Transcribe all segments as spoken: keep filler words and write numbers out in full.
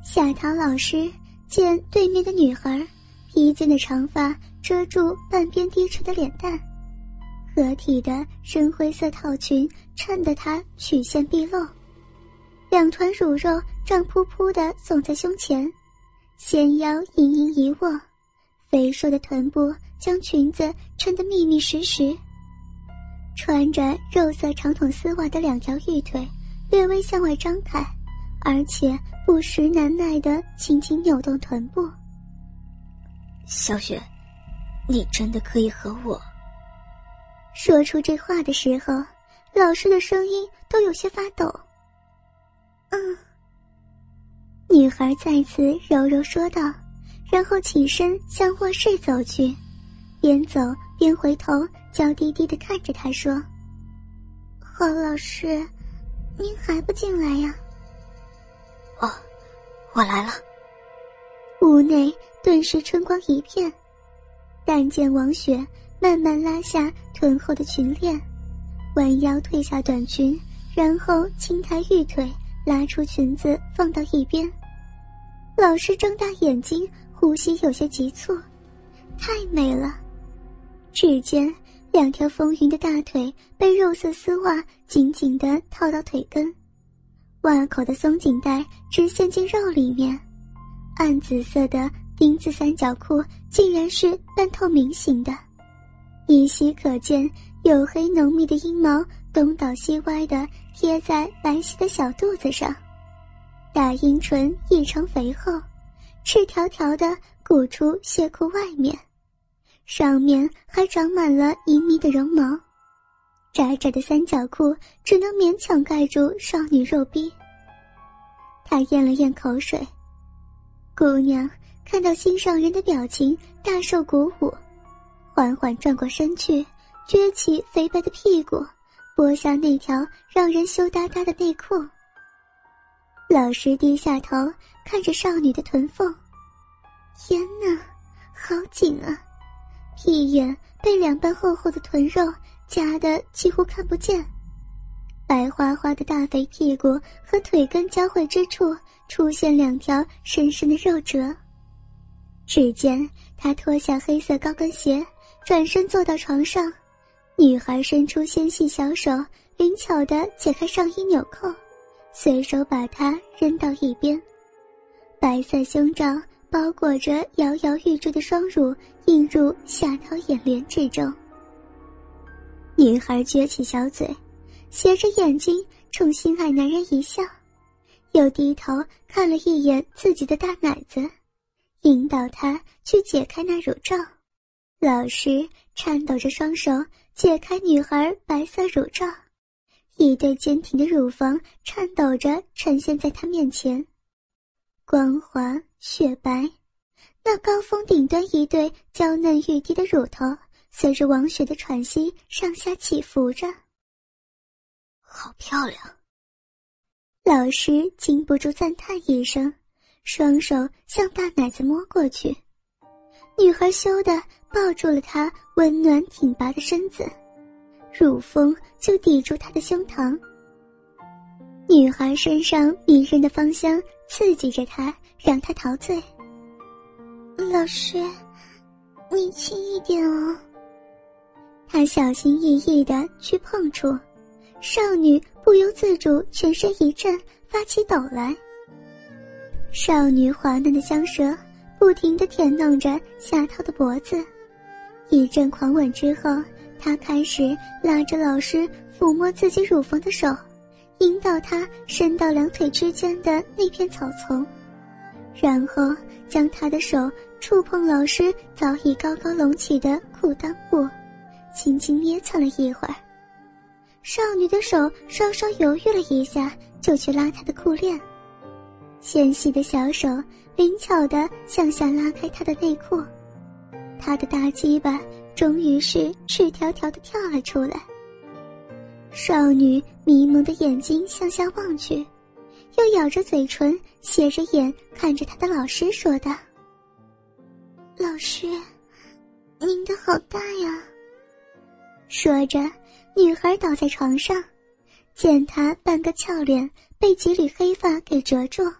夏桃老师见对面的女孩披肩的长发遮住半边低垂的脸蛋，合体的深灰色套裙衬得她曲线毕露，两团乳肉胀扑扑地耸在胸前，纤腰盈盈一握，肥硕的臀部将裙子衬得密密实实。穿着肉色长筒丝袜的两条玉腿略微向外张开，而且不时难耐地轻轻扭动臀部。 小雪，你真的可以和我…… 说出这话的时候，老师的声音都有些发抖。嗯。女孩再次柔柔说道，然后起身向卧室走去，边走边回头娇滴滴地看着他说：郝老师，您还不进来呀？ 哦，我来了。 屋内顿时春光一片，但见王雪慢慢拉下臀后的裙链，弯腰褪下短裙，然后轻抬玉腿，拉出裙子放到一边。老师睁大眼睛，呼吸有些急促，太美了。指尖两条丰腴的大腿被肉色丝袜紧紧地套到腿根，袜口的松紧带直陷进肉里面，暗紫色的丁字三角裤竟然是半透明型的，依稀可见黝黑浓密的阴毛东倒西歪地贴在白皙的小肚子上，大阴唇异常肥厚，赤条条地鼓出血裤外面，上面还长满了隐秘的绒毛，窄窄的三角裤只能勉强盖住少女肉逼。她咽了咽口水，姑娘看到心上人的表情大受鼓舞，缓缓转过身去，撅起肥白的屁股，剥下那条让人羞答答的内裤。老师低下头看着少女的臀缝，天哪，好紧啊，屁眼被两瓣厚厚的臀肉夹得几乎看不见，白花花的大肥屁股和腿根交汇之处出现两条深深的肉褶。只见她脱下黑色高跟鞋，转身坐到床上，女孩伸出纤细小手，灵巧地解开上衣纽扣，随手把它扔到一边。白色胸罩包裹着摇摇欲坠的双乳映入夏桃眼帘之中。女孩撅起小嘴，斜着眼睛冲心爱男人一笑，又低头看了一眼自己的大奶子，引导他去解开那乳罩。老师颤抖着双手解开女孩白色乳罩，一对坚挺的乳房颤抖着呈现在他面前，光滑雪白，那高峰顶端一对娇嫩欲滴的乳头随着王雪的喘息上下起伏着。 好漂亮！ 老师禁不住赞叹一声，双手向大奶子摸过去。女孩羞得抱住了他温暖挺拔的身子，乳峰就抵住他的胸膛。女孩身上迷人的芳香刺激着他，让他陶醉。老师，你轻一点哦。他小心翼翼地去碰触，少女不由自主全身一震，发起抖来。少女滑嫩的香舌不停地舔弄着夏桃的脖子，一阵狂吻之后，她开始拉着老师抚摸自己乳房的手，引导她伸到两腿之间的那片草丛，然后将她的手触碰老师早已高高隆起的裤裆部，轻轻捏蹭了一会儿。少女的手稍稍犹豫了一下，就去拉她的裤链，纤细的小手灵巧地向下拉开她的内裤，她的大鸡巴终于是赤条条地跳了出来。少女迷蒙的眼睛向下望去，又咬着嘴唇，斜着眼看着她的老师说道：老师，您的好大呀。说着，女孩倒在床上，见她半个俏脸被几缕黑发给遮住，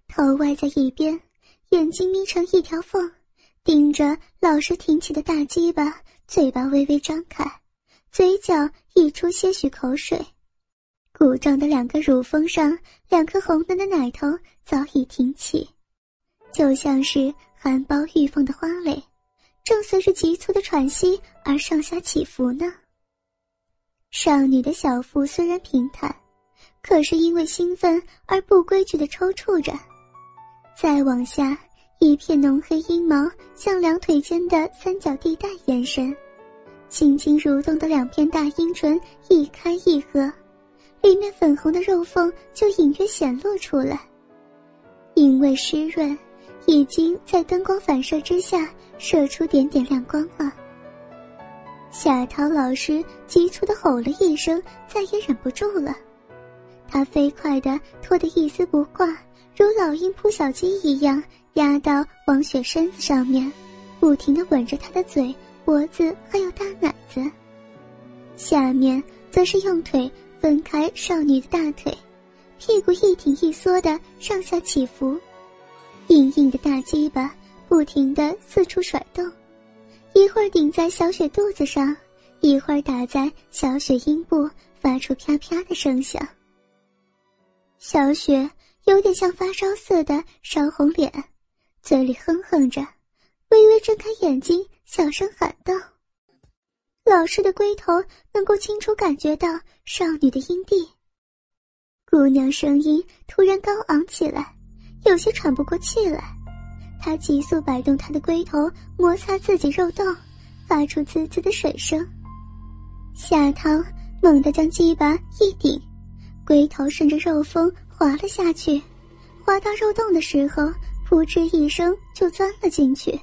头歪在一边，眼睛眯成一条缝，盯着老师挺起的大鸡巴，嘴巴微微张开，嘴角溢出些许口水。鼓胀的两个乳峰上，两颗红嫩的奶头早已挺起，就像是含苞欲放的花蕾，正随着急促的喘息而上下起伏呢。少女的小腹虽然平坦，可是因为兴奋而不规矩地抽搐着。再往下，一片浓黑阴毛向两腿间的三角地带延伸，轻轻蠕动的两片大阴唇一开一合，里面粉红的肉缝就隐约显露出来。因为湿润，已经在灯光反射之下射出点点亮光了。夏涛老师急促地吼了一声，再也忍不住了。他飞快地拖得一丝不挂，如老鹰扑小鸡一样压到王雪身子上面，不停地吻着她的嘴、脖子还有大奶子。下面则是用腿分开少女的大腿，屁股一挺一缩地上下起伏，硬硬的大鸡巴不停地四处甩动，一会儿顶在小雪肚子上，一会儿打在小雪阴部，发出啪啪的声响。小雪有点像发烧似的烧红脸，嘴里哼哼着，微微睁开眼睛，小声喊道：老师的龟头能够清楚感觉到少女的阴蒂。姑娘声音突然高昂起来，有些喘不过气来。她急速摆动她的龟头，摩擦自己肉洞，发出滋滋的水声。夏涛猛地将鸡巴一顶，龟头顺着肉缝滑了下去，滑到肉洞的时候，噗嗤一声就钻了进去。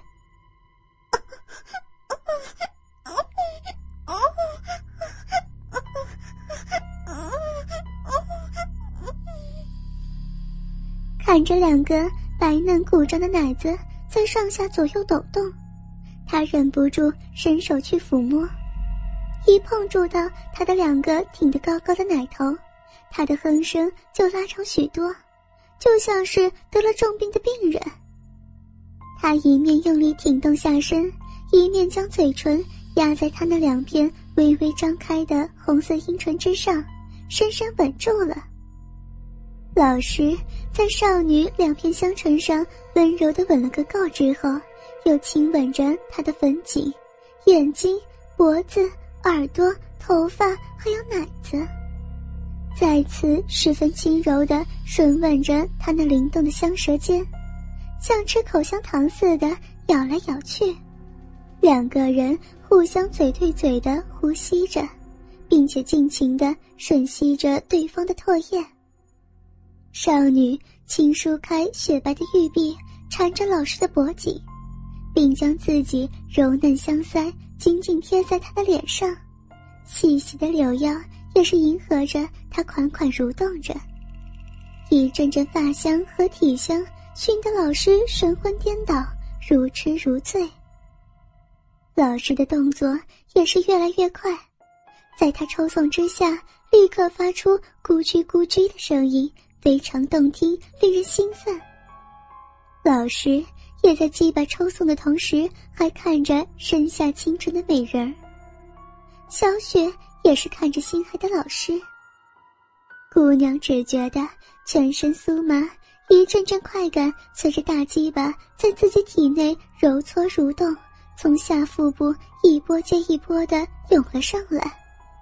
看着两个白嫩鼓胀的奶子在上下左右抖动，他忍不住伸手去抚摸，一碰触到他的两个挺得高高的奶头，他的哼声就拉长许多，就像是得了重病的病人。他一面用力挺动下身，一面将嘴唇压在他那两片微微张开的红色阴唇之上，深深吻住了。老师在少女两片香唇上温柔地吻了个够之后，又亲吻着她的粉颈、眼睛、脖子、耳朵、头发还有奶子，再次十分轻柔地吮吻着她那灵动的香舌尖，像吃口香糖似的咬来咬去。两个人互相嘴对嘴地呼吸着，并且尽情地吮吸着对方的唾液。少女轻梳开雪白的玉臂，缠着老师的脖颈，并将自己柔嫩香腮紧紧贴在他的脸上，细细的柳腰也是迎合着他款款蠕动着。一阵阵发香和体香熏得老师神魂颠倒，如痴如醉。老师的动作也是越来越快，在他抽送之下，立刻发出咕叽咕叽的声音，非常动听，令人兴奋。老师也在鸡巴抽送的同时，还看着身下清纯的美人儿。小雪也是看着心爱的老师。姑娘只觉得全身酥麻，一阵阵快感随着大鸡巴在自己体内揉搓蠕动，从下腹部一波接一波地涌了上来。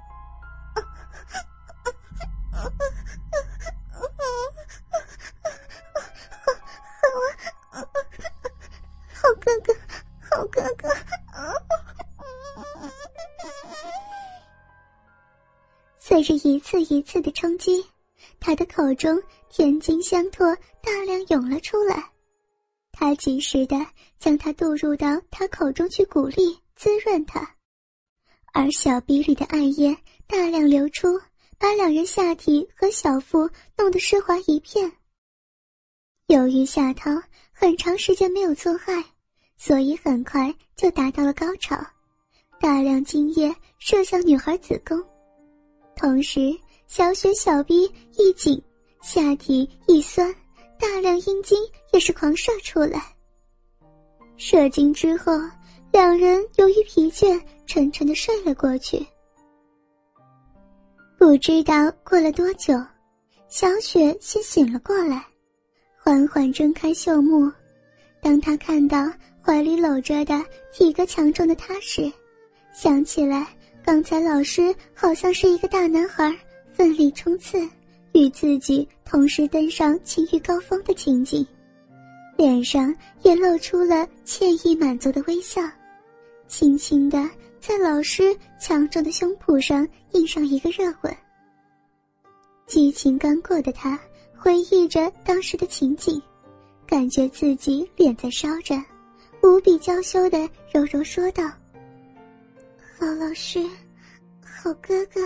好哥哥，好哥哥！随着一次一次的冲击，他的口中甜精香唾大量涌了出来。他及时地将它渡入到他口中去，鼓励滋润他，而小臂里的艾叶大量流出，把两人下体和小腹弄得湿滑一片。由于夏涛很长时间没有做爱，所以很快就达到了高潮，大量精液射向女孩子宫，同时小雪小臂一紧，下体一酸， 大量阴茎也是狂射出来。射精之后，两人由于疲倦沉沉地睡了过去。不知道过了多久，小雪先醒了过来，缓缓睁开秀目。当她看到怀里搂着的体格强壮的他时，想起来刚才老师好像是一个大男孩奋力冲刺，与自己同时登上情欲高峰的情景，脸上也露出了惬意满足的微笑，轻轻地在老师强壮的胸脯上印上一个热吻。激情刚过的他回忆着当时的情景，感觉自己脸在烧着，无比娇羞地柔柔说道：好老师，好哥哥。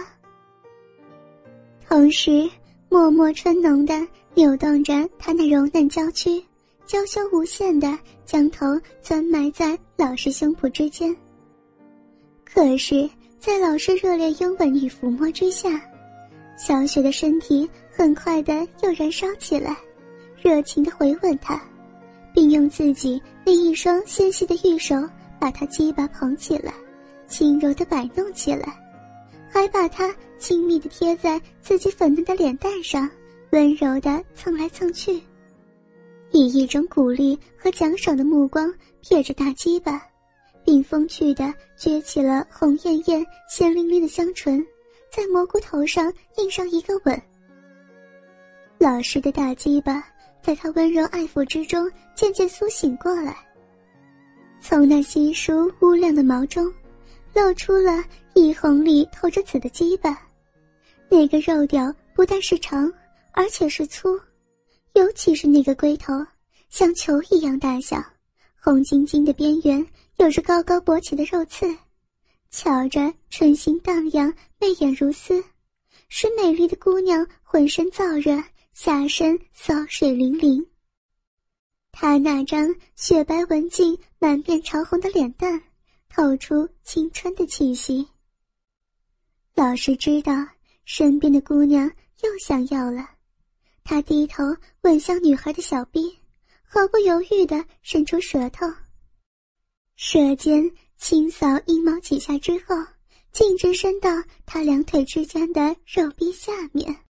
同时脉脉春浓地扭动着他那柔嫩娇躯，娇羞无限地将头钻埋在老师胸脯之间。可是在老师热烈拥吻与抚摸之下，小雪的身体很快地又燃烧起来，热情地回吻他，并用自己那一双纤细的玉手把他鸡巴捧起来，轻柔地摆弄起来，还把他亲密地贴在自己粉嫩的脸蛋上，温柔地蹭来蹭去，以一种鼓励和奖赏的目光瞥着大鸡巴，并风趣地撅起了红艳艳鲜淋淋的香唇，在蘑菇头上印上一个吻。老师的大鸡巴在他温柔爱抚之中渐渐苏醒过来，从那稀疏乌亮的毛中露出了一红里透着紫的鸡巴，那个肉屌不但是长，而且是粗，尤其是那个龟头像球一样大小，红晶晶的边缘有着高高勃起的肉刺，瞧着春心荡漾，媚眼如丝，使美丽的姑娘浑身燥热，下身骚水淋淋。她那张雪白文静满面潮红的脸蛋透出青春的气息。老师知道身边的姑娘又想要了，他低头吻向女孩的小臂，毫不犹豫地伸出舌头，舌尖轻扫阴毛几下之后，径直伸到她两腿之间的肉壁下面。